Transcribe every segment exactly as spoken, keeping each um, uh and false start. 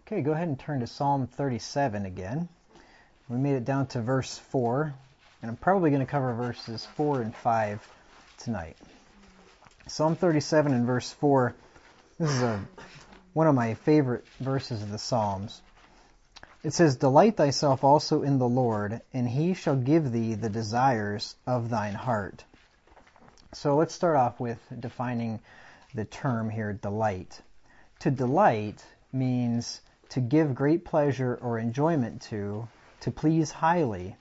Okay, go ahead and turn to Psalm thirty-seven again. We made it down to verse four, and I'm probably going to cover verses four and five tonight. Psalm thirty-seven and verse four, this is a, one of my favorite verses of the Psalms. It says, "Delight thyself also in the Lord, and he shall give thee the desires of thine heart." So let's start off with defining the term here, delight. To delight means to give great pleasure or enjoyment to, to please highly.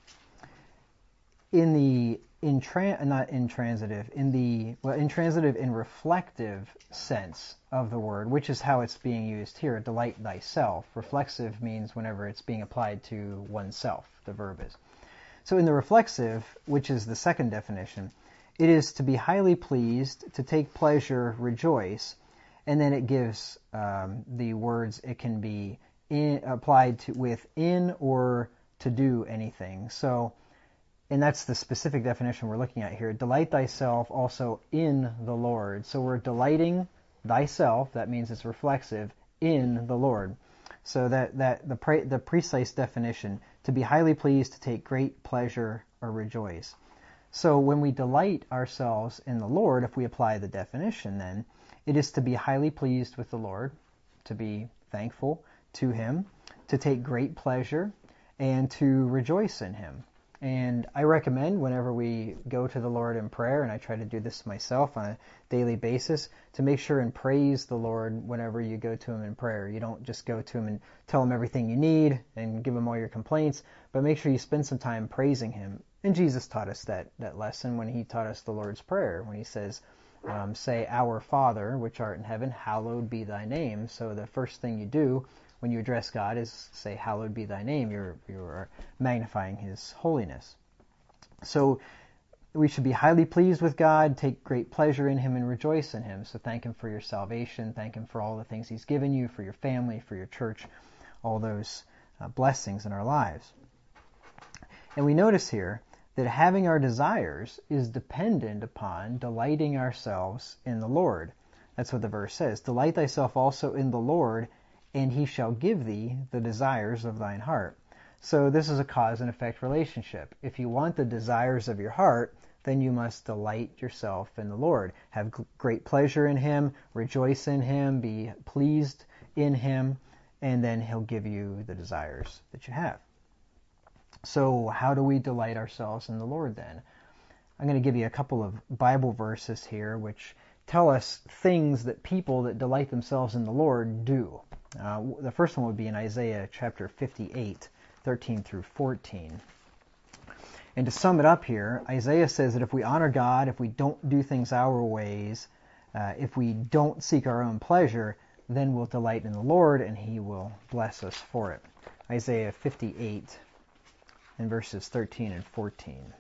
In the intran- not intransitive, in the well, intransitive and reflective sense of the word, which is how it's being used here, delight thyself. Reflexive means whenever it's being applied to oneself, the verb is. So in the reflexive, which is the second definition, it is to be highly pleased, to take pleasure, rejoice, and then it gives um, the words it can be in, applied to with in or to do anything. So, and that's the specific definition we're looking at here. Delight thyself also in the Lord. So we're delighting thyself, that means it's reflexive, in the Lord. So that, that the, pre, the precise definition, to be highly pleased, to take great pleasure or rejoice. So when we delight ourselves in the Lord, if we apply the definition then, it is to be highly pleased with the Lord, to be thankful to Him, to take great pleasure, and to rejoice in Him. And I recommend whenever we go to the Lord in prayer, and I try to do this myself on a daily basis, to make sure and praise the Lord whenever you go to Him in prayer. You don't just go to Him and tell Him everything you need and give Him all your complaints, but make sure you spend some time praising Him. And Jesus taught us that, that lesson when He taught us the Lord's Prayer, when He says, um, say, "Our Father, which art in heaven, hallowed be thy name." So the first thing you do when you address God is say, "Hallowed be thy name." You're, you're magnifying His holiness. So we should be highly pleased with God, take great pleasure in Him, and rejoice in Him. So thank Him for your salvation. Thank Him for all the things He's given you, for your family, for your church, all those uh, blessings in our lives. And we notice here that having our desires is dependent upon delighting ourselves in the Lord. That's what the verse says. "Delight thyself also in the Lord, and He shall give thee the desires of thine heart." So this is a cause and effect relationship. If you want the desires of your heart, then you must delight yourself in the Lord. Have great pleasure in Him, rejoice in Him, be pleased in Him, and then He'll give you the desires that you have. So how do we delight ourselves in the Lord then? I'm going to give you a couple of Bible verses here which tell us things that people that delight themselves in the Lord do. Uh, the first one would be in Isaiah chapter fifty-eight, thirteen through fourteen. And to sum it up here, Isaiah says that if we honor God, if we don't do things our ways, uh, if we don't seek our own pleasure, then we'll delight in the Lord and He will bless us for it. Isaiah fifty-eight in verses thirteen and fourteen.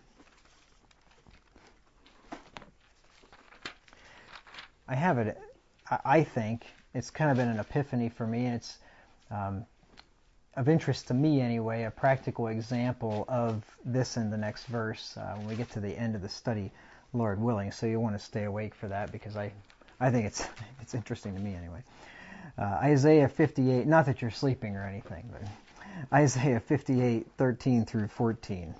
I have it, I think, it's kind of been an epiphany for me, and it's um, of interest to me anyway, a practical example of this in the next verse uh, when we get to the end of the study, Lord willing. So you'll want to stay awake for that because I, I think it's it's interesting to me anyway. Uh, Isaiah fifty-eight, not that you're sleeping or anything, but Isaiah fifty-eight, thirteen through fourteen.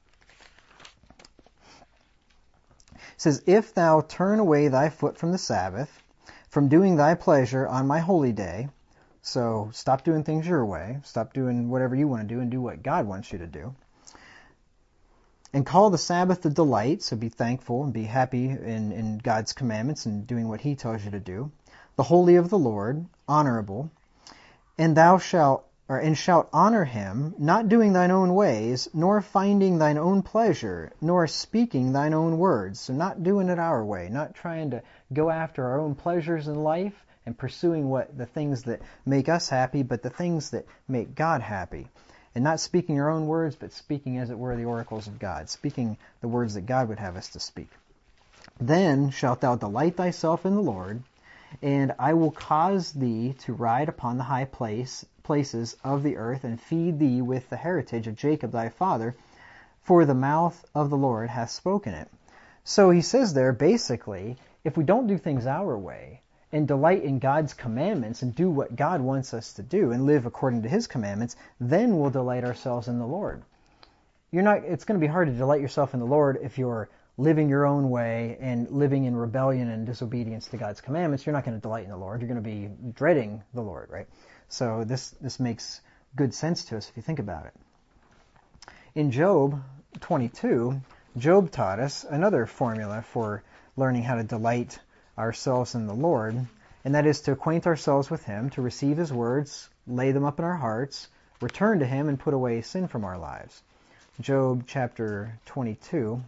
It says, "If thou turn away thy foot from the Sabbath, from doing thy pleasure on my holy day," so stop doing things your way, stop doing whatever you want to do and do what God wants you to do, "and call the Sabbath a delight," so be thankful and be happy in, in God's commandments and doing what He tells you to do, "the holy of the Lord, honorable, and thou shalt Or, and shalt honor Him, not doing thine own ways, nor finding thine own pleasure, nor speaking thine own words." So not doing it our way, not trying to go after our own pleasures in life and pursuing what the things that make us happy, but the things that make God happy. And not speaking our own words, but speaking, as it were, the oracles of God, speaking the words that God would have us to speak. "Then shalt thou delight thyself in the Lord, and I will cause thee to ride upon the high place places of the earth, and feed thee with the heritage of Jacob thy father, for the mouth of the Lord hath spoken it." So he says there, basically, if we don't do things our way, and delight in God's commandments and do what God wants us to do and live according to His commandments, then we'll delight ourselves in the Lord. You're not. It's going to be hard to delight yourself in the Lord if you're living your own way and living in rebellion and disobedience to God's commandments. You're not going to delight in the Lord. You're going to be dreading the Lord, right? So this this makes good sense to us if you think about it. In Job twenty-two, Job taught us another formula for learning how to delight ourselves in the Lord, and that is to acquaint ourselves with Him, to receive His words, lay them up in our hearts, return to Him, and put away sin from our lives. Job chapter twenty-two,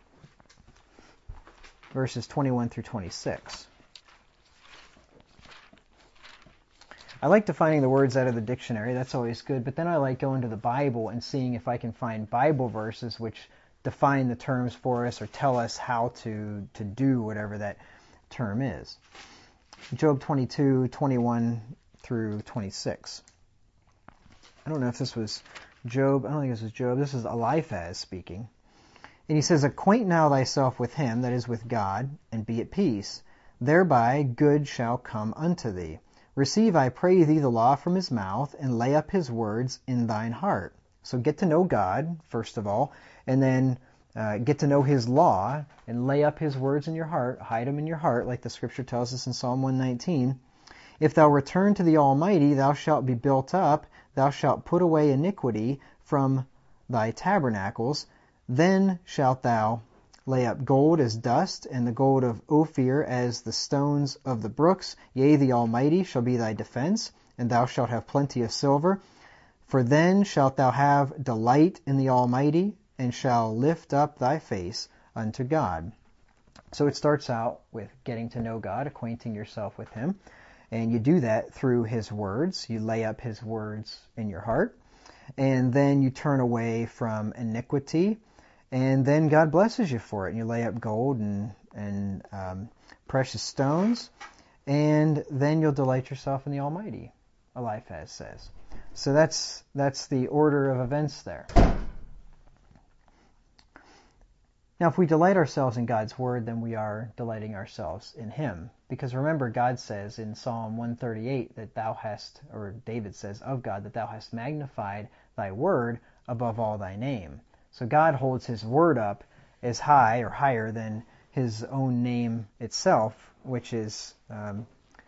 verses twenty-one through twenty-six. I like defining the words out of the dictionary. That's always good. But then I like going to the Bible and seeing if I can find Bible verses which define the terms for us or tell us how to, to do whatever that term is. Job twenty-two, twenty-one through twenty-six. I don't know if this was Job. I don't think this was Job. This is Eliphaz speaking. And he says, "Acquaint now thyself with Him, that is with God, and be at peace. Thereby good shall come unto thee. Receive, I pray thee, the law from His mouth, and lay up His words in thine heart." So get to know God, first of all, and then uh, get to know His law, and lay up His words in your heart, hide them in your heart, like the Scripture tells us in Psalm one nineteen. "If thou return to the Almighty, thou shalt be built up, thou shalt put away iniquity from thy tabernacles. Then shalt thou lay up gold as dust, and the gold of Ophir as the stones of the brooks. Yea, the Almighty shall be thy defense, and thou shalt have plenty of silver. For then shalt thou have delight in the Almighty, and shall lift up thy face unto God." So it starts out with getting to know God, acquainting yourself with Him. And you do that through His words. You lay up His words in your heart. And then you turn away from iniquity. And then God blesses you for it. And you lay up gold and, and um, precious stones. And then you'll delight yourself in the Almighty, Eliphaz says. So that's that's the order of events there. Now, if we delight ourselves in God's Word, then we are delighting ourselves in Him. Because remember, God says in Psalm one thirty-eight that thou hast, or David says of God, that thou hast magnified thy Word above all thy name. So God holds His Word up as high or higher than His own name itself, which is um,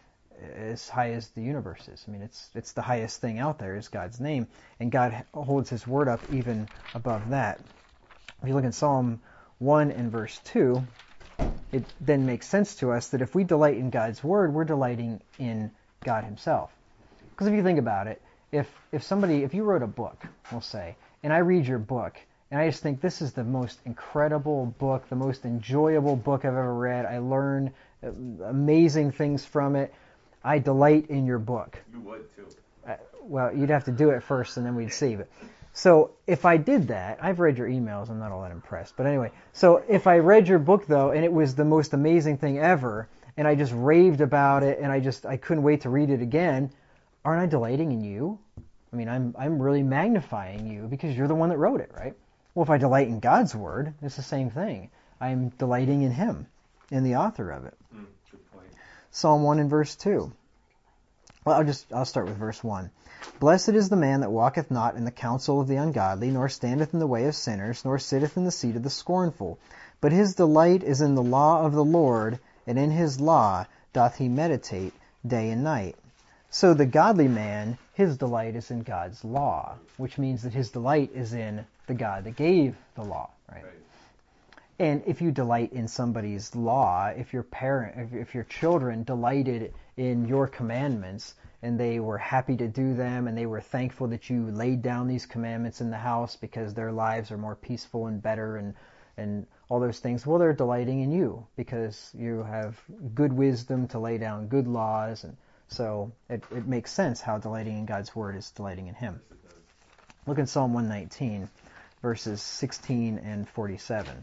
as high as the universe is. I mean, it's it's the highest thing out there is God's name, and God holds His Word up even above that. If you look at Psalm one and verse two, it then makes sense to us that if we delight in God's Word, we're delighting in God Himself. Because if you think about it, if if somebody, if you wrote a book, we'll say, and I read your book, and I just think this is the most incredible book, the most enjoyable book I've ever read. I learn amazing things from it. I delight in your book. You would too. Uh, well, you'd have to do it first, and then we'd see. But so if I did that, I've read your emails. I'm not all that impressed. But anyway, so if I read your book though, and it was the most amazing thing ever, and I just raved about it, and I just I couldn't wait to read it again, aren't I delighting in you? I mean, I'm I'm really magnifying you because you're the one that wrote it, right? Well, if I delight in God's Word, it's the same thing. I'm delighting in Him, in the author of it. Mm, good point. Psalm one and verse two. Well, I'll just I'll start with verse one. "Blessed is the man that walketh not in the counsel of the ungodly, nor standeth in the way of sinners, nor sitteth in the seat of the scornful. But his delight is in the law of the Lord, and in His law doth he meditate day and night." So the godly man, his delight is in God's law, which means that his delight is in the God that gave the law, right? Right. And if you delight in somebody's law, if your parent, if, if your children delighted in your commandments, and they were happy to do them, and they were thankful that you laid down these commandments in the house because their lives are more peaceful and better and, and all those things, well, they're delighting in you because you have good wisdom to lay down good laws, and so it, it makes sense how delighting in God's Word is delighting in Him. Look at Psalm one nineteen, verses sixteen and forty-seven.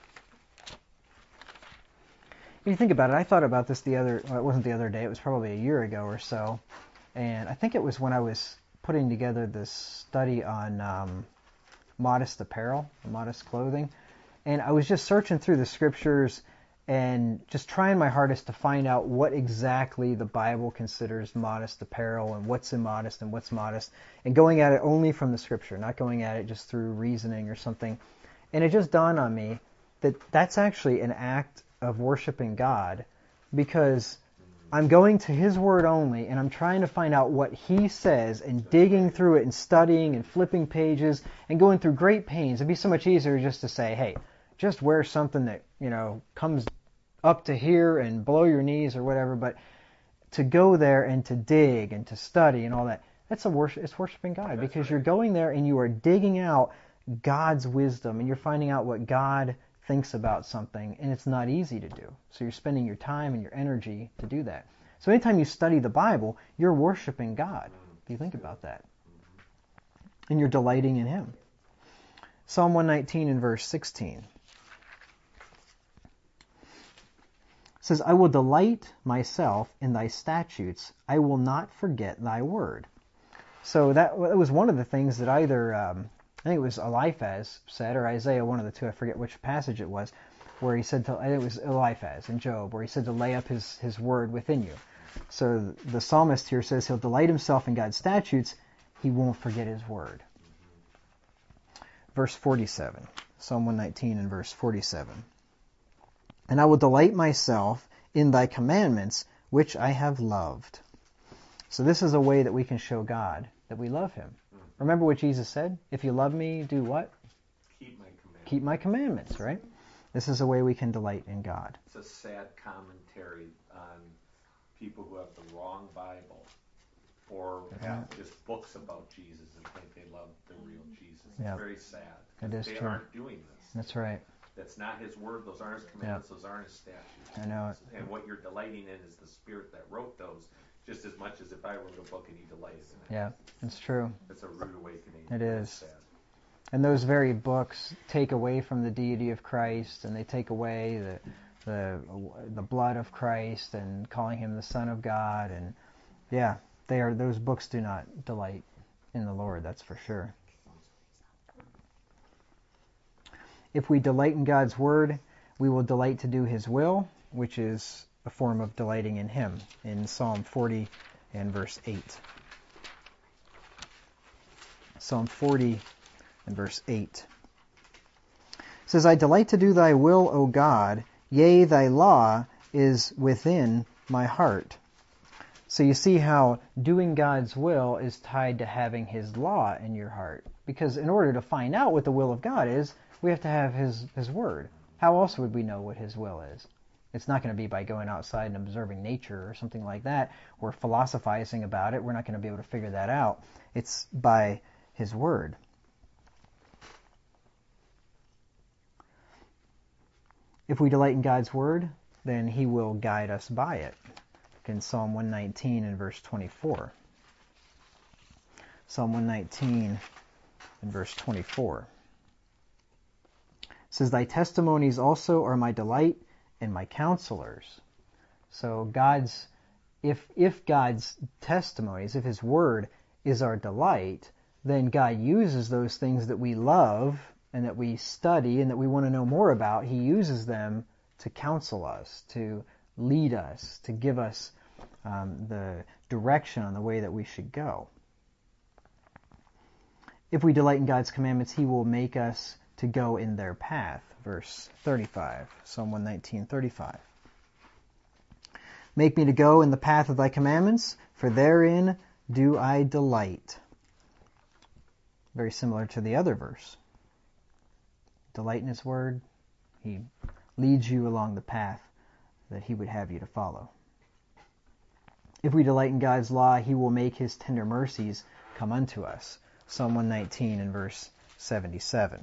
If you think about it, I thought about this the other, well, it wasn't the other day, it was probably a year ago or so, and I think it was when I was putting together this study on um, modest apparel, modest clothing, and I was just searching through the Scriptures, and just trying my hardest to find out what exactly the Bible considers modest apparel and what's immodest and what's modest, and going at it only from the Scripture, not going at it just through reasoning or something. And it just dawned on me that that's actually an act of worshiping God, because I'm going to His Word only, and I'm trying to find out what He says and digging through it and studying and flipping pages and going through great pains. It'd be so much easier just to say, hey, just wear something that, you know, comes up to here and below your knees or whatever. But to go there and to dig and to study and all that, that's a worship. It's worshiping God, that's because right. You're going there and you are digging out God's wisdom and you're finding out what God thinks about something, and it's not easy to do. So you're spending your time and your energy to do that. So anytime you study the Bible, you're worshiping God. If you think about that. And you're delighting in Him. Psalm one nineteen and verse sixteen says, I will delight myself in thy statutes. I will not forget thy word. So that, that was one of the things that either, um, I think it was Eliphaz said, or Isaiah, one of the two, I forget which passage it was, where he said, to, I think it was Eliphaz in Job, where he said to lay up his, his word within you. So the psalmist here says he'll delight himself in God's statutes. He won't forget his word. Verse forty-seven, Psalm one nineteen and verse forty-seven. And I will delight myself in thy commandments, which I have loved. So this is a way that we can show God that we love Him. Mm-hmm. Remember what Jesus said? If you love me, do what? Keep my commandments. Keep my commandments, right? This is a way we can delight in God. It's a sad commentary on people who have the wrong Bible or yeah. have just books about Jesus and think they love the real Jesus. It's yeah. very sad. It is they true. aren't doing this. That's right. That's not His word. Those aren't His commandments. Yeah. Those aren't His statutes. I know it. And what you're delighting in is the Spirit that wrote those, just as much as if I wrote a book and you delighted in it. Yeah, it's true. It's a rude awakening. It is. Sad. And those very books take away from the deity of Christ, and they take away the the the blood of Christ and calling Him the Son of God. And yeah, they are. Those books do not delight in the Lord. That's for sure. If we delight in God's Word, we will delight to do His will, which is a form of delighting in Him, in Psalm forty and verse eight. Psalm forty and verse eight. It says, I delight to do thy will, O God, yea, thy law is within my heart. So you see how doing God's will is tied to having His law in your heart. Because in order to find out what the will of God is, we have to have His, His Word. How else would we know what His will is? It's not going to be by going outside and observing nature or something like that, or philosophizing about it. We're not going to be able to figure that out. It's by His Word. If we delight in God's Word, then He will guide us by it. In Psalm one nineteen and verse twenty-four. Psalm one nineteen and verse twenty-four. It says, thy testimonies also are my delight and my counselors. So God's, if if God's testimonies, if His Word is our delight, then God uses those things that we love and that we study and that we want to know more about. He uses them to counsel us, to lead us, to give us um, the direction on the way that we should go. If we delight in God's commandments, He will make us to go in their path. Verse thirty-five, Psalm one nineteen, thirty-five. Make me to go in the path of thy commandments, for therein do I delight. Very similar to the other verse. Delight in His Word. He leads you along the path that He would have you to follow. If we delight in God's law, He will make His tender mercies come unto us. Psalm one nineteen and verse seventy-seven.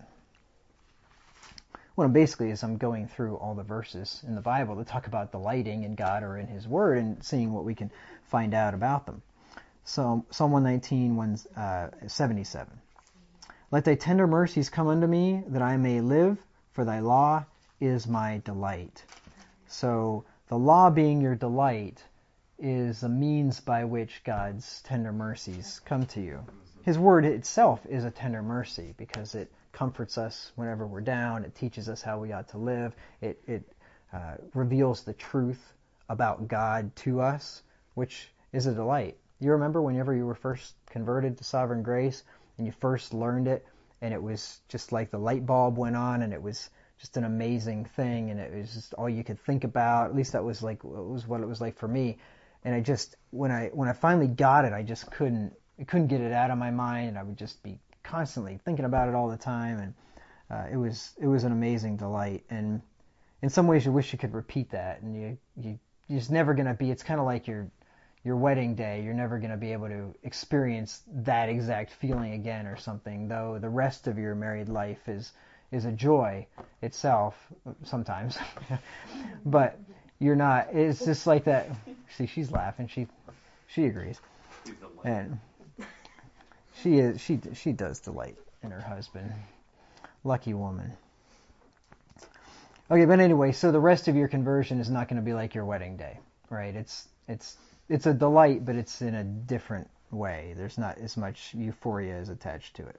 Well, basically, as I'm going through all the verses in the Bible that talk about delighting in God or in His Word and seeing what we can find out about them. So, Psalm one nineteen, one, uh, seventy-seven. Let thy tender mercies come unto me, that I may live, for thy law is my delight. So, the law being your delight is the means by which God's tender mercies come to you. His Word itself is a tender mercy because it comforts us whenever we're down. It teaches us how we ought to live. It, it uh, reveals the truth about God to us, which is a delight. You remember whenever you were first converted to Sovereign Grace and you first learned it, and it was just like the light bulb went on, and it was just an amazing thing, and it was just all you could think about. At least that was like was what it was like for me. And I just when I when I finally got it, I just couldn't I couldn't get it out of my mind, and I would just be constantly thinking about it all the time, and uh, it was it was an amazing delight. And in some ways, you wish you could repeat that, and you you you're just never gonna be. It's kind of like your your wedding day. You're never gonna be able to experience that exact feeling again or something. Though the rest of your married life is is a joy itself sometimes, but you're not. It's just like that. See, she's laughing. She she agrees, and she is she she does delight in her husband. Lucky woman. Okay, but anyway, so the rest of your conversion is not going to be like your wedding day, right? It's it's it's a delight, but it's in a different way. There's not as much euphoria as attached to it.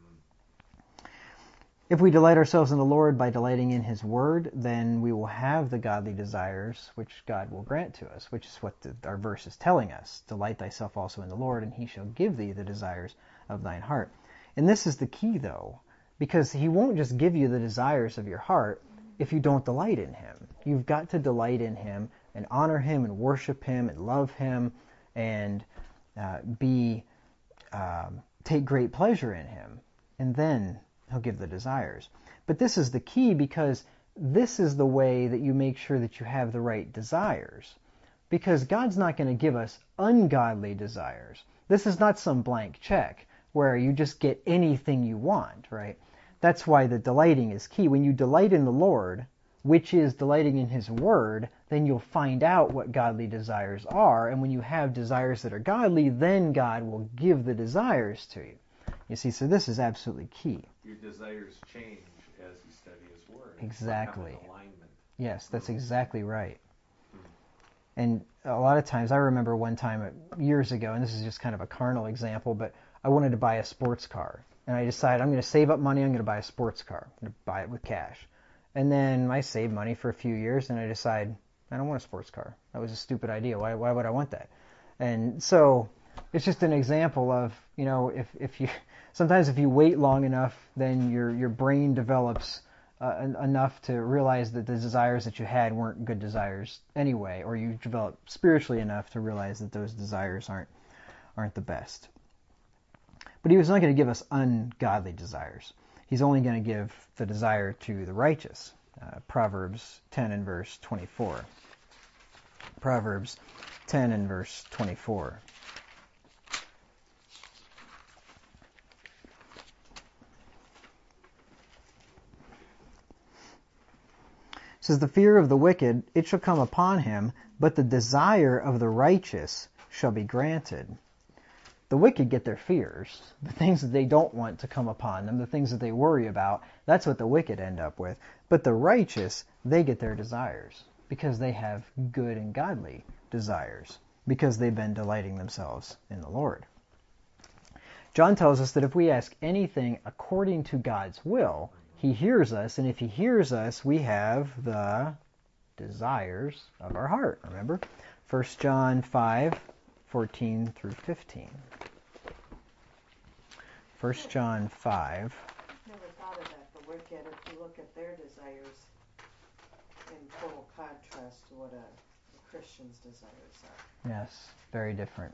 If we delight ourselves in the Lord by delighting in His Word, then we will have the godly desires which God will grant to us, which is what the, our verse is telling us. Delight thyself also in the Lord, and He shall give thee the desires of thine heart. And this is the key, though, because He won't just give you the desires of your heart if you don't delight in Him. You've got to delight in Him and honor Him and worship Him and love Him and uh, be um, take great pleasure in Him, and then He'll give the desires. But this is the key, because this is the way that you make sure that you have the right desires. Because God's not going to give us ungodly desires. This is not some blank check where you just get anything you want, right? That's why the delighting is key. When you delight in the Lord, which is delighting in His Word, then you'll find out what godly desires are. And when you have desires that are godly, then God will give the desires to you. You see, so this is absolutely key. Your desires change as you study His Word. Exactly. It's like alignment. Yes, that's mm-hmm. exactly right. Mm-hmm. And a lot of times, I remember one time years ago, and this is just kind of a carnal example, but I wanted to buy a sports car. And I decided I'm going to save up money, I'm going to buy a sports car. I'm going to buy it with cash. And then I saved money for a few years, and I decided I don't want a sports car. That was a stupid idea. Why, why would I want that? And so it's just an example of, you know, if, if you sometimes if you wait long enough, then your your brain develops uh, en- enough to realize that the desires that you had weren't good desires anyway, or you develop spiritually enough to realize that those desires aren't aren't the best. But He was not going to give us ungodly desires. He's only going to give the desire to the righteous. Uh, Proverbs ten and verse twenty-four. Proverbs ten and verse twenty-four. It says, the fear of the wicked, it shall come upon him, but the desire of the righteous shall be granted. The wicked get their fears, the things that they don't want to come upon them, the things that they worry about, that's what the wicked end up with. But the righteous, they get their desires, because they have good and godly desires, because they've been delighting themselves in the Lord. John tells us that if we ask anything according to God's will, He hears us, and if He hears us, we have the desires of our heart. Remember? First John five, fourteen through fifteen. First John five. Never thought of that. The wicked, if you look at their desires in total contrast to what a, a Christian's desires are. Yes, very different.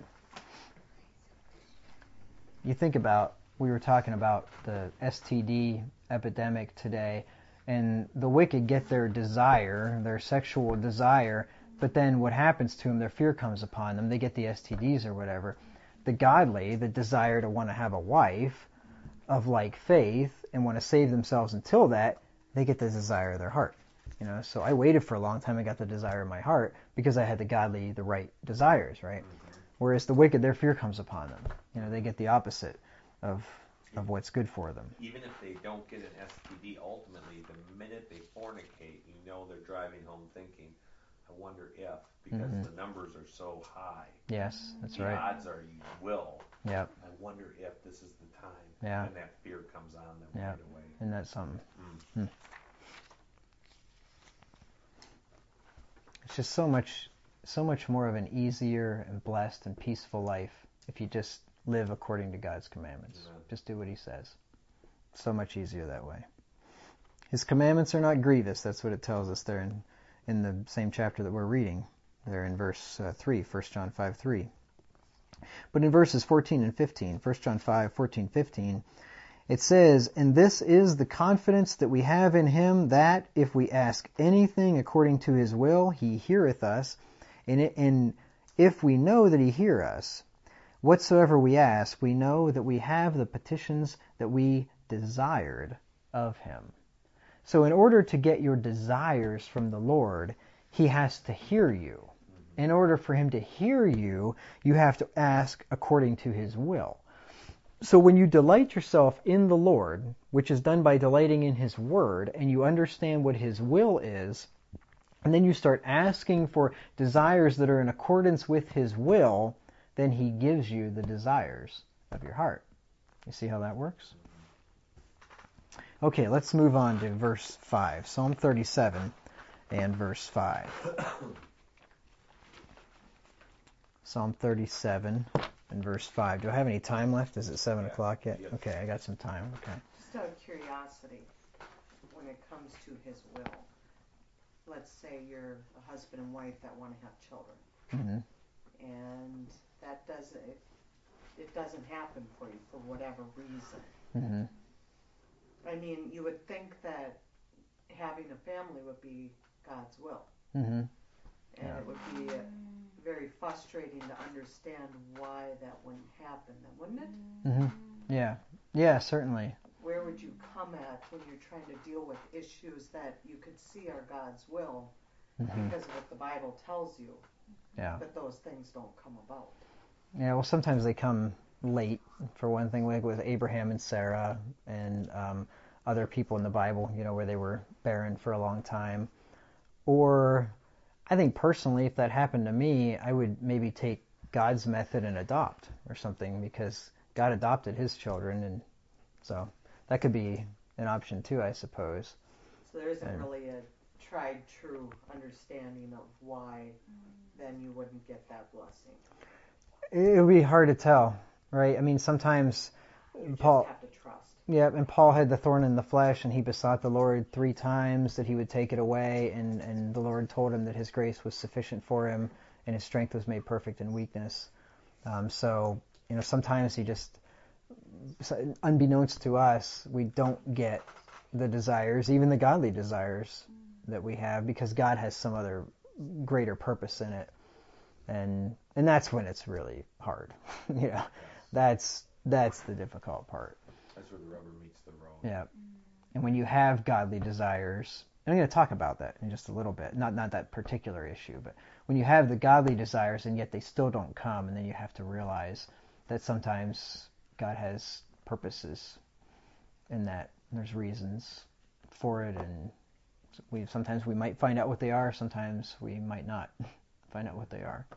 You think about, we were talking about the S T D epidemic today, and the wicked get their desire, their sexual desire, but then what happens to them, their fear comes upon them, they get the S T Ds or whatever. The godly, the desire to want to have a wife of like faith and want to save themselves until that, they get the desire of their heart. You know, so I waited for a long time and got the desire of my heart because I had the godly, the right desires, right? Mm-hmm. Whereas the wicked, their fear comes upon them. You know, they get the opposite of of what's good for them. Even if they don't get an S T D, ultimately, the minute they fornicate, you know they're driving home thinking, I wonder if, because mm-hmm. the numbers are so high. Yes, that's the right. The odds are you will. Yep. I wonder if this is the time. Yeah. And that fear comes on them yep. right away. And that's something. Mm. It's just so much, so much more of an easier and blessed and peaceful life if you just live according to God's commandments. Amen. Just do what He says. So much easier that way. His commandments are not grievous. That's what it tells us there in, in the same chapter that we're reading. There in verse uh, three, First John five three. But in verses fourteen and fifteen, First John five, fourteen, fifteen, it says, "And this is the confidence that we have in Him, that if we ask anything according to His will, He heareth us. And, it, and if we know that He hear us, whatsoever we ask, we know that we have the petitions that we desired of Him." So in order to get your desires from the Lord, He has to hear you. In order for Him to hear you, you have to ask according to His will. So when you delight yourself in the Lord, which is done by delighting in His Word, and you understand what His will is, and then you start asking for desires that are in accordance with His will, then He gives you the desires of your heart. You see how that works? Okay, let's move on to verse five. Psalm thirty-seven and verse five. Psalm thirty-seven and verse five. Do I have any time left? Is it seven Yeah. o'clock yet? Yes. Okay, I got some time. Okay. Just out of curiosity, when it comes to His will, let's say you're a husband and wife that want to have children, Mm-hmm. and that doesn't, it, it doesn't happen for you for whatever reason. Mm-hmm. I mean, you would think that having a family would be God's will. Mm-hmm. And Yeah. it would be uh, very frustrating to understand why that wouldn't happen, then, wouldn't it? Mm-hmm. Yeah. Yeah, certainly. Where would you come at when you're trying to deal with issues that you could see are God's will Mm-hmm. because of what the Bible tells you, Yeah. but those things don't come about? Yeah, well, sometimes they come late, for one thing, like with Abraham and Sarah and um, other people in the Bible, you know, where they were barren for a long time. Or I think personally, if that happened to me, I would maybe take God's method and adopt or something, because God adopted His children, and so that could be an option too, I suppose. So there isn't And- really a tried true understanding of why then you wouldn't get that blessing. It would be hard to tell, right? I mean, sometimes You Paul, just have to trust. yeah, and Paul had the thorn in the flesh, and he besought the Lord three times that He would take it away, and, and the Lord told him that His grace was sufficient for him, and His strength was made perfect in weakness. Um, so, you know, sometimes He just, unbeknownst to us, we don't get the desires, even the godly desires that we have, because God has some other greater purpose in it. And and that's when it's really hard. you know, that's that's the difficult part. That's where the rubber meets the road. Yeah. And when you have godly desires, and I'm going to talk about that in just a little bit, not not that particular issue, but when you have the godly desires and yet they still don't come, and then you have to realize that sometimes God has purposes in that, and there's reasons for it, and we sometimes we might find out what they are, sometimes we might not find out what they are.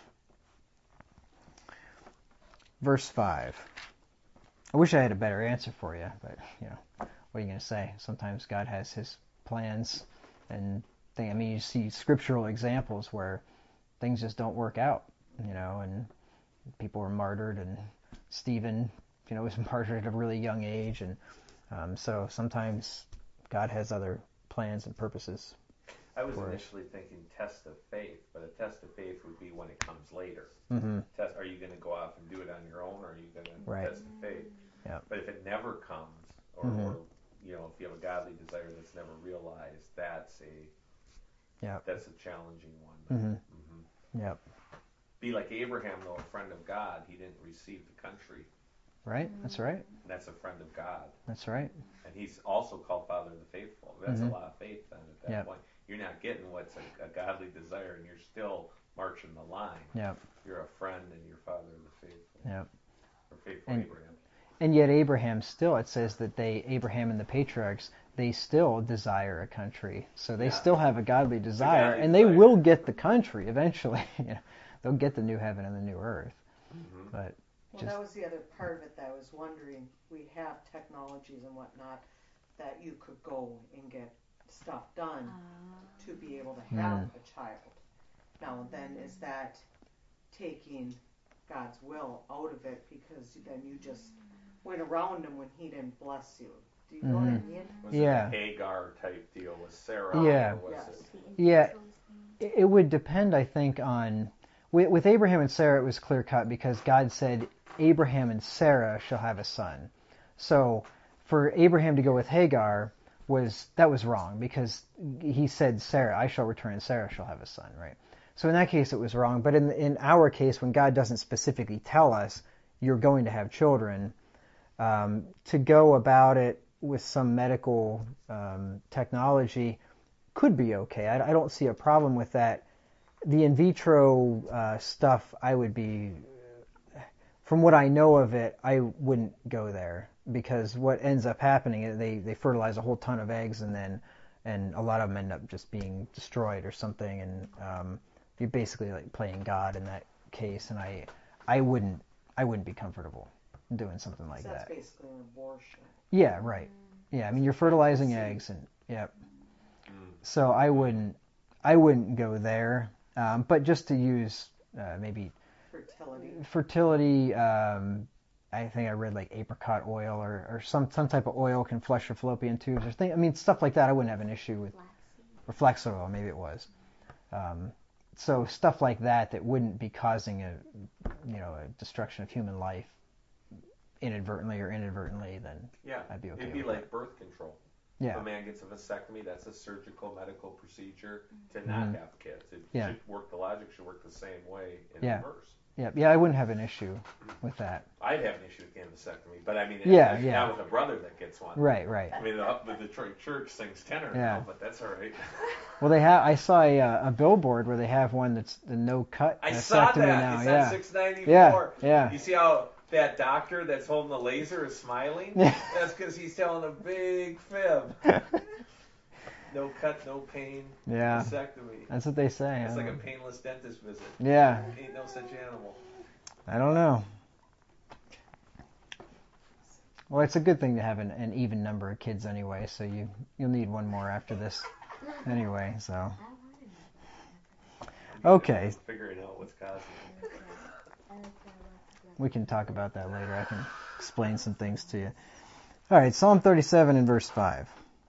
Verse five. I wish I had a better answer for you, but, you know, what are you going to say? Sometimes God has His plans, and thing, I mean, you see scriptural examples where things just don't work out, you know, and people were martyred, and Stephen, you know, was martyred at a really young age, and um, so sometimes God has other plans and purposes. I was for us. initially thinking test of faith, but a test of faith would be when it comes later. Mm-hmm. Test, are you going to go off and do it on your own, or are you going to Right. test of faith? Yeah. But if it never comes, or, Mhm. or you know, if you have a godly desire that's never realized, that's a Yeah. that's a challenging one. Mm-hmm. Mm-hmm. Yep. Be like Abraham, though, a friend of God. He didn't receive the country, Right. That's right. and that's a friend of God. That's right. And he's also called Father of the Faithful. That's Mhm. a lot of faith then at that Yep. point. You're not getting what's a, a godly desire, and you're still marching the line. Yep. You're a friend, and you're Father of the Faithful. Yep. Or faithful And- Abraham. And yet Abraham still, it says that they, Abraham and the patriarchs, they still desire a country. So they Yeah. still have a godly desire, godly and they desire. will get the country eventually. You know, they'll get the new heaven and the new earth. Mm-hmm. But Well, just that was the other part of it that I was wondering. We have technologies and whatnot that you could go and get stuff done to be able to have Mm. a child. Now then, is that taking God's will out of it because then you just went around him when he didn't bless you? Do you know what I Mhm. mean? Was Yeah. it a Hagar type deal with Sarah? Yeah. Or was Yes. it? Yeah, it it would depend, I think, on with, with Abraham and Sarah. It was clear cut because God said Abraham and Sarah shall have a son. So for Abraham to go with Hagar was that was wrong because he said Sarah, I shall return, and Sarah shall have a son, right? So in that case, it was wrong. But in in our case, when God doesn't specifically tell us you're going to have children, um, to go about it with some medical um, technology could be okay. I, I don't see a problem with that. The in vitro uh, stuff, I would be, from what I know of it, I wouldn't go there because what ends up happening is they, they fertilize a whole ton of eggs and then and a lot of them end up just being destroyed or something, and um, you're basically like playing God in that case. And I I wouldn't I wouldn't be comfortable doing something like So that's that. basically an abortion. Yeah, right. Yeah, I mean you're fertilizing eggs and yeah. So I wouldn't, I wouldn't go there. Um, but just to use uh, maybe Fertility. fertility, um, I think I read like apricot oil or, or some some type of oil can flush your fallopian tubes or thing. I mean stuff like that. I wouldn't have an issue with. Or flax oil, maybe it was. Um, so stuff like that that wouldn't be causing a, you know, a destruction of human life inadvertently or inadvertently, then Yeah, I'd be okay it'd be with like that. birth control. Yeah. If a man gets a vasectomy, that's a surgical medical procedure to not Mhm. have kids. It Yeah. should work. The logic should work the same way in Yeah. reverse. Yeah, yeah, I wouldn't have an issue with that. I'd have an issue with getting a vasectomy, but I mean, Yeah, actually yeah. not with a brother that gets one. Right, right. I mean, the, the Detroit church sings tenor Yeah. now, but that's all right. Well, they have. I saw a, uh, a billboard where they have one that's the no cut I vasectomy saw that. now. It's yeah. on six ninety-four. Yeah, yeah. You see how that doctor that's holding the laser is smiling? Yeah. That's because he's telling a big fib. No cut, no pain. Yeah. Vasectomy. That's what they say. It's I like a don't know. painless dentist visit. Yeah. Ain't no such animal. I don't know. Well, it's a good thing to have an, an even number of kids anyway, so you, you'll need one more after this anyway, so. Okay. Figuring out what's causing it. We can talk about that later. I can explain some things to you. All right, Psalm thirty-seven and verse five.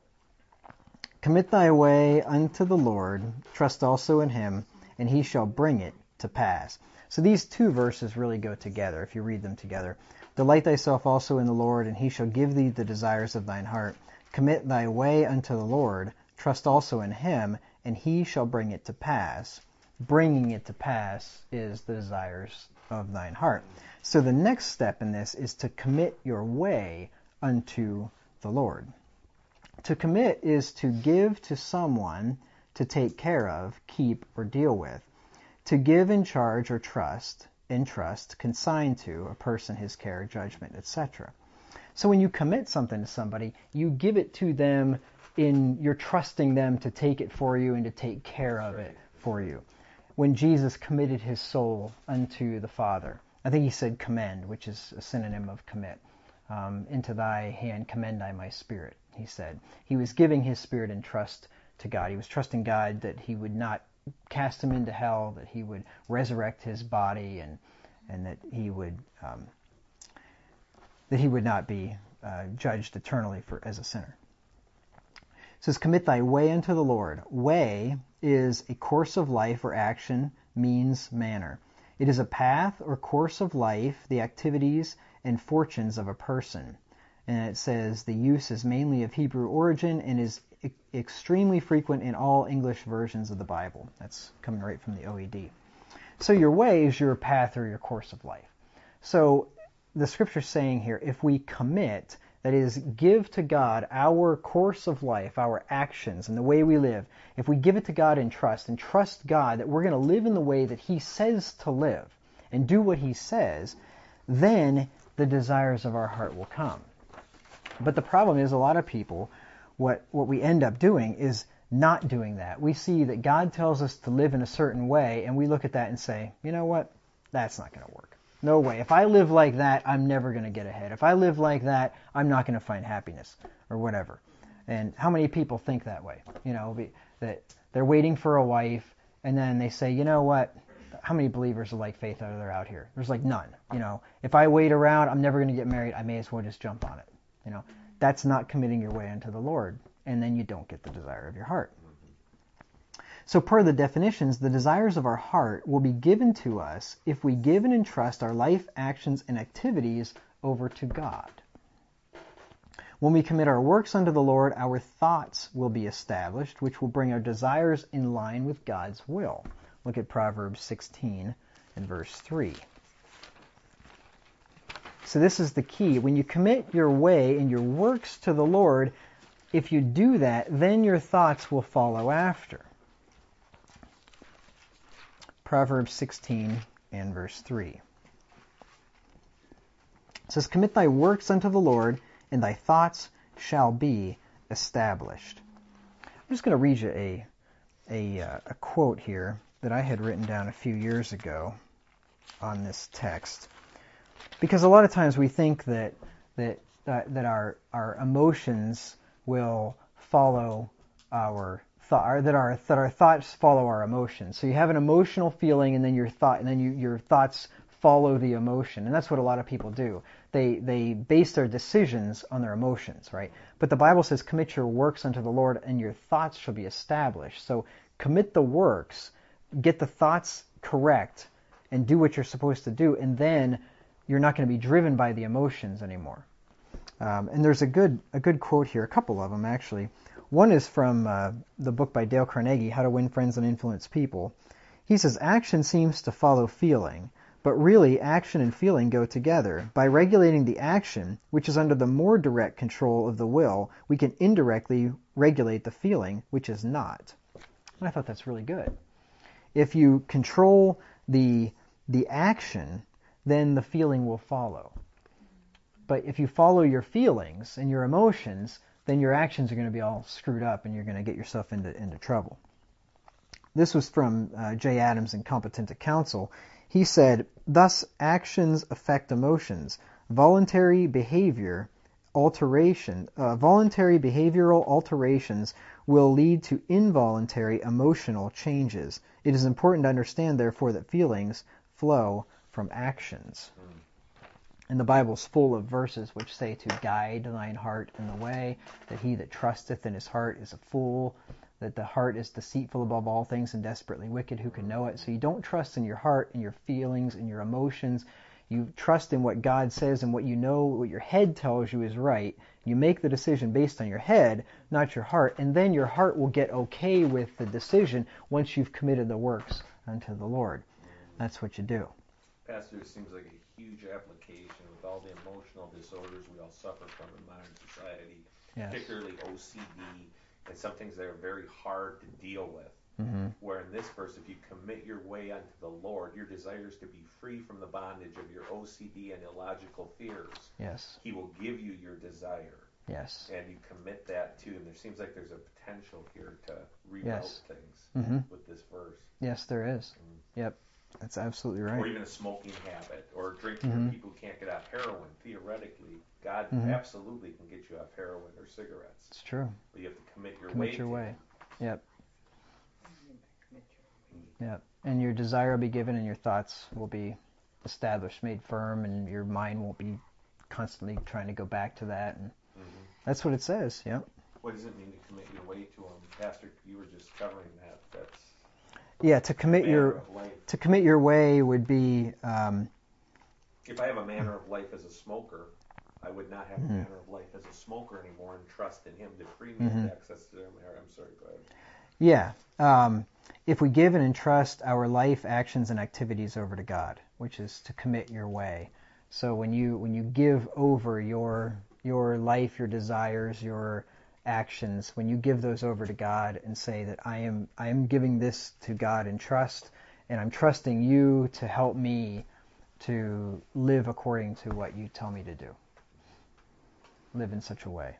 Commit thy way unto the Lord, trust also in him, and he shall bring it to pass. So these two verses really go together if you read them together. Delight thyself also in the Lord, and he shall give thee the desires of thine heart. Commit thy way unto the Lord, trust also in him, and he shall bring it to pass. Bringing it to pass is the desires of thine heart. So the next step in this is to commit your way unto the Lord. To commit is to give to someone to take care of, keep, or deal with. To give in charge or trust, entrust, consign to a person his care, judgment, et cetera. So when you commit something to somebody, you give it to them in, you're trusting them to take it for you and to take care of it for you. When Jesus committed his soul unto the Father, I think he said commend, which is a synonym of commit. Um, into thy hand commend I my spirit, he said. He was giving his spirit in trust to God. He was trusting God that he would not cast him into hell, that he would resurrect his body, and and that he would um, that he would not be uh, judged eternally for as a sinner. It says, commit thy way unto the Lord. Way is a course of life or action, means, manner. It is a path or course of life, the activities and fortunes of a person. And it says the use is mainly of Hebrew origin and is e- extremely frequent in all English versions of the Bible. That's coming right from the O E D. So your way is your path or your course of life. So the scripture's saying here, if we commit, that is, give to God our course of life, our actions, and the way we live, if we give it to God in trust, and trust God that we're going to live in the way that he says to live, and do what he says, then the desires of our heart will come. But the problem is a lot of people, what, what we end up doing is not doing that. We see that God tells us to live in a certain way, and we look at that and say, you know what, that's not going to work. No way. If I live like that, I'm never going to get ahead. If I live like that, I'm not going to find happiness or whatever. And how many people think that way? You know, that they're waiting for a wife and then they say, you know what? How many believers of like faith are there out here? There's like none. You know, if I wait around, I'm never going to get married. I may as well just jump on it. You know, that's not committing your way unto the Lord, and then you don't get the desire of your heart. So per the definitions, the desires of our heart will be given to us if we give and entrust our life, actions, and activities over to God. When we commit our works unto the Lord, our thoughts will be established, which will bring our desires in line with God's will. Look at Proverbs sixteen and verse three. So this is the key. When you commit your way and your works to the Lord, if you do that, then your thoughts will follow after. Proverbs sixteen and verse three. It says, commit thy works unto the Lord, and thy thoughts shall be established. I'm just going to read you a, a, uh, a quote here that I had written down a few years ago on this text. Because a lot of times we think that that uh, that our our emotions will follow our thought, or that our that our thoughts follow our emotions. So you have an emotional feeling, and then your thought, and then you, your thoughts follow the emotion, and that's what a lot of people do. They they base their decisions on their emotions, right? But the Bible says, "Commit your works unto the Lord, and your thoughts shall be established." So commit the works, get the thoughts correct, and do what you're supposed to do, and then you're not going to be driven by the emotions anymore. Um, and there's a good a good quote here, a couple of them actually. One is from uh, the book by Dale Carnegie, How to Win Friends and Influence People. He says, action seems to follow feeling, but really action and feeling go together. By regulating the action, which is under the more direct control of the will, we can indirectly regulate the feeling, which is not. And I thought that's really good. If you control the the action, then the feeling will follow. But if you follow your feelings and your emotions, then your actions are going to be all screwed up and you're going to get yourself into, into trouble. This was from uh, Jay Adams in Competent to Counsel. He said, thus actions affect emotions. Voluntary behavior alteration, uh, voluntary behavioral alterations will lead to involuntary emotional changes. It is important to understand, therefore, that feelings flow from actions. And the Bible's full of verses which say to guide thine heart in the way, that he that trusteth in his heart is a fool, that the heart is deceitful above all things and desperately wicked, who can know it? So you don't trust in your heart and your feelings and your emotions. You trust in what God says and what you know, what your head tells you is right. You make the decision based on your head, not your heart, and then your heart will get okay with the decision once you've committed the works unto the Lord. That's what you do. Pastor, it seems like a huge application with all the emotional disorders we all suffer from in modern society, Yes. particularly O C D, and some things that are very hard to deal with. Mm-hmm. Where in this verse, if you commit your way unto the Lord, your desires to be free from the bondage of your O C D and illogical fears. Yes. He will give you your desire. Yes. And you commit that to, and there seems like there's a potential here to reroute Yes. things Mm-hmm. with this verse. Yes, there is. Mm. Yep. That's absolutely right. Or even a smoking habit, or drinking, Mm-hmm. or people who can't get off heroin. Theoretically, God Mm-hmm. absolutely can get you off heroin or cigarettes. It's true. But you have to commit your Commit way. your to way. Him. Yep. Commit your- Yep. And your desire will be given and your thoughts will be established, made firm, and your mind won't be constantly trying to go back to that. And Mm-hmm. that's what it says. Yep. What does it mean to commit your way to Him? Pastor, you were just covering that. That's Yeah, to commit manner your of life. to commit your way would be um, If I have a manner of life as a smoker, I would not have Mhm. a manner of life as a smoker anymore and trust in Him to free me Mhm. of access to their marriage. I'm sorry, go ahead. yeah. Um, if we give and entrust our life, actions, and activities over to God, which is to commit your way. So when you when you give over your your life, your desires, your actions, when you give those over to God and say that I am I am giving this to God in trust, and I'm trusting you to help me to live according to what you tell me to do. Live in such a way.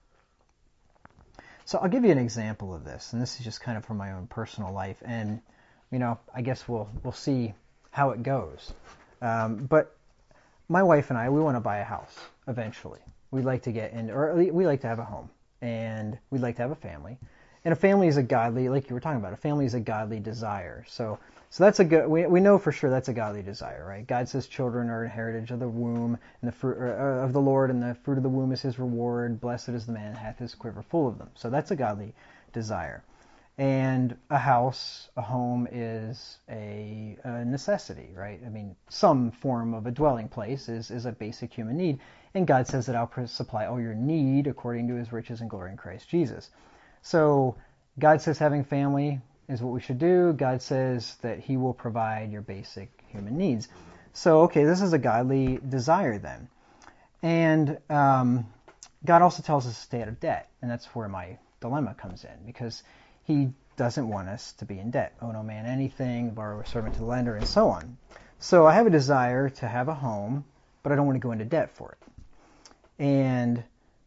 So I'll give you an example of this, and this is just kind of from my own personal life, and you know, I guess we'll we'll see how it goes. Um, but my wife and I, we want to buy a house eventually. We'd like to get in, or we like to have a home, and we'd like to have a family. And a family is a godly, like you were talking about, a family is a godly desire. So, so that's a good, we, we know for sure that's a godly desire, right? God says children are an heritage of the womb and the fruit or, of the Lord, and the fruit of the womb is his reward. Blessed is the man that hath his quiver full of them. So that's a godly desire. And a house, a home is a, a necessity, right? I mean, some form of a dwelling place is, is a basic human need. And God says that I'll supply all your need according to his riches and glory in Christ Jesus. So God says having family is what we should do. God says that he will provide your basic human needs. So, okay, this is a godly desire then. And um, God also tells us to stay out of debt. And that's where my dilemma comes in, because he doesn't want us to be in debt. Owe no man anything, borrow a servant to the lender, and so on. So I have a desire to have a home, but I don't want to go into debt for it. And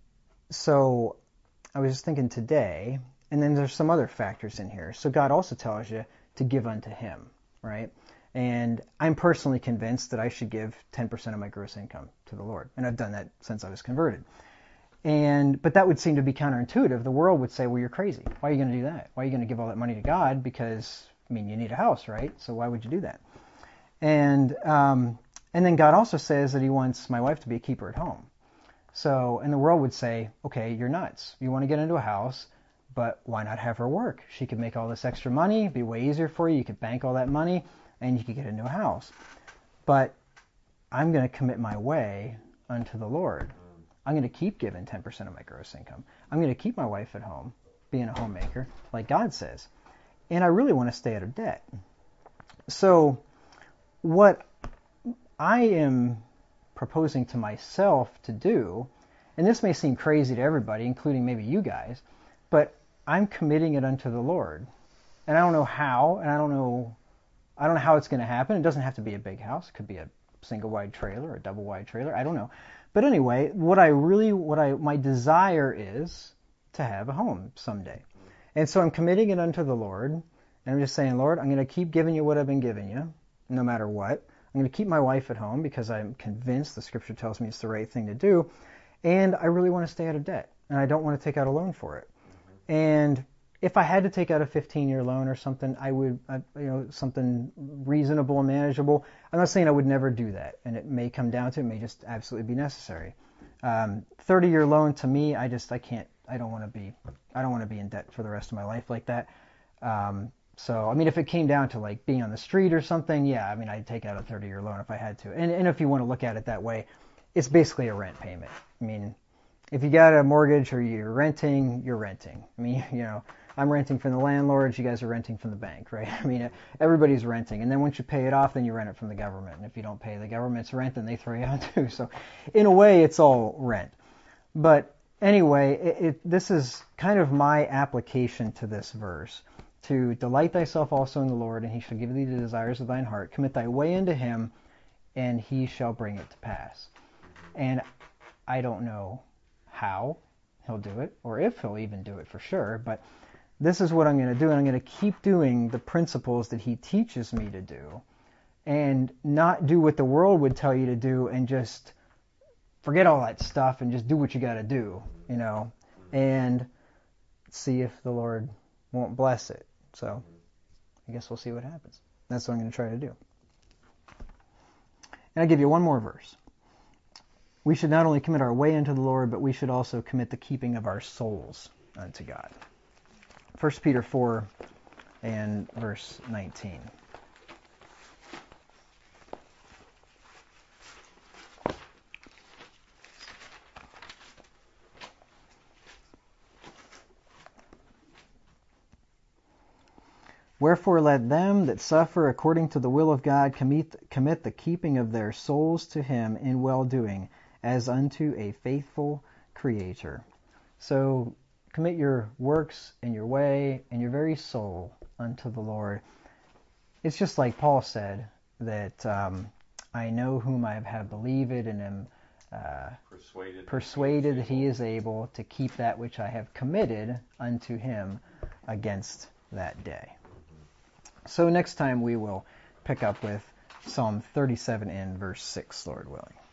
so I was just thinking today, and then there's some other factors in here. So God also tells you to give unto him, right? And I'm personally convinced that I should give ten percent of my gross income to the Lord. And I've done that since I was converted. And but that would seem to be counterintuitive. The world would say, well, you're crazy. Why are you going to do that? Why are you going to give all that money to God? Because, I mean, you need a house, right? So why would you do that? And um, and then God also says that he wants my wife to be a keeper at home. So, and the world would say, okay, you're nuts. You want to get into a house, but why not have her work? She could make all this extra money, it'd be way easier for you. You could bank all that money, and you could get into a house. But I'm going to commit my way unto the Lord. I'm going to keep giving ten percent of my gross income. I'm going to keep my wife at home, being a homemaker, like God says. And I really want to stay out of debt. So what I am proposing to myself to do, and this may seem crazy to everybody, including maybe you guys, but I'm committing it unto the Lord. And I don't know how, and I don't know I don't know how it's going to happen. It doesn't have to be a big house. It could be a single wide trailer or a double wide trailer. I don't know. But anyway, what I really, what I, my desire is to have a home someday. And so I'm committing it unto the Lord. And I'm just saying, Lord, I'm going to keep giving you what I've been giving you, no matter what. I'm going to keep my wife at home because I'm convinced the scripture tells me it's the right thing to do. And I really want to stay out of debt. And I don't want to take out a loan for it. And if I had to take out a fifteen-year loan or something, I would, uh, you know, something reasonable and manageable. I'm not saying I would never do that, and it may come down to it, may just absolutely be necessary. Um, thirty-year loan to me, I just, I can't, I don't want to be, I don't want to be in debt for the rest of my life like that. Um, so, I mean, if it came down to like being on the street or something, yeah, I mean, I'd take out a thirty-year loan if I had to. And, and if you want to look at it that way, it's basically a rent payment. I mean, if you got a mortgage or you're renting, you're renting. I mean, you know, I'm renting from the landlords, you guys are renting from the bank, right? I mean, everybody's renting. And then once you pay it off, then you rent it from the government. And if you don't pay the government's rent, then they throw you out too. So in a way, it's all rent. But anyway, it, it, this is kind of my application to this verse. To delight thyself also in the Lord, and he shall give thee the desires of thine heart. Commit thy way unto him, and he shall bring it to pass. And I don't know how he'll do it, or if he'll even do it for sure, but this is what I'm going to do, and I'm going to keep doing the principles that he teaches me to do, and not do what the world would tell you to do, and just forget all that stuff, and just do what you got to do, you know, and see if the Lord won't bless it. So I guess we'll see what happens. That's what I'm going to try to do. And I'll give you one more verse. We should not only commit our way unto the Lord, but we should also commit the keeping of our souls unto God. First Peter four and verse nineteen. Wherefore let them that suffer according to the will of God commit, commit the keeping of their souls to him in well-doing, as unto a faithful Creator. So commit your works and your way and your very soul unto the Lord. It's just like Paul said, that um, I know whom I have believed and am uh, persuaded, persuaded that he is able to keep that which I have committed unto him against that day. So next time we will pick up with Psalm thirty-seven and verse six, Lord willing.